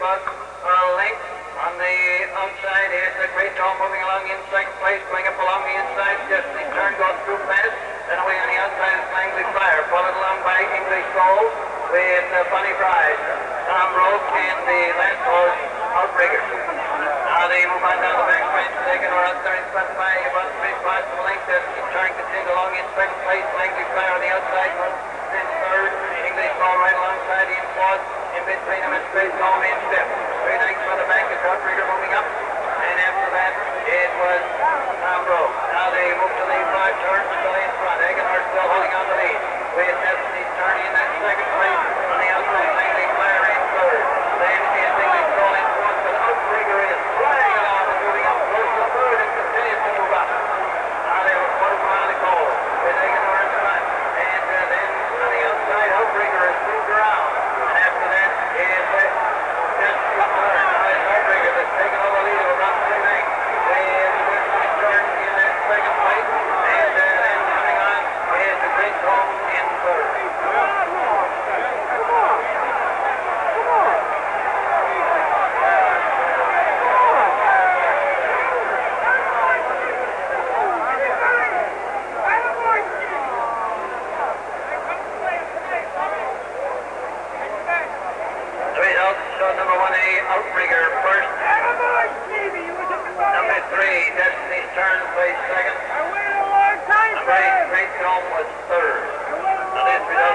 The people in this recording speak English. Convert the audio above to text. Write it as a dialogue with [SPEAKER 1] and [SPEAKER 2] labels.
[SPEAKER 1] about a length. On the outside, here's the Great Dome moving along in second place, going up along the inside. Destiny's Turn goes through fast. Then away on the outside is Langley Flyer, followed along by English Gold with Funny Bride, Tom Roke, and the last horse, Outrigger. Now they move on down the back stretch. Second or out there in front by about 3 spots of length. Destiny's Turn continues along in second place. Langley Flyer on the outside, then third. English Gold right alongside in fourth. In between them is Great Dome in fifth. 3 lengths for the back is Outrigger moving up. And after that, it was Tom Roke. Now they move to the far turn, still in front. Aguilar still holding on the lead. With Destiny's Turn in that second place. On the outside, Langley Flyer in third. Then is English Gold in fourth, but Outrigger is flying along and moving up close to third and continues to move up. Now they were quarter mile to go with Aguilar in front. And then on the outside, Outrigger has moved around. And after that is Destiny's Turn. Now it's Outrigger that's taken over the lead of about 3 lengths. With Destiny's Turn in that second place. And then coming on is the Great Dome in third. The results show number 1A, Outrigger first. Number 3, Destiny's Turn placed second. Number 8, Great Dome was third. Now this result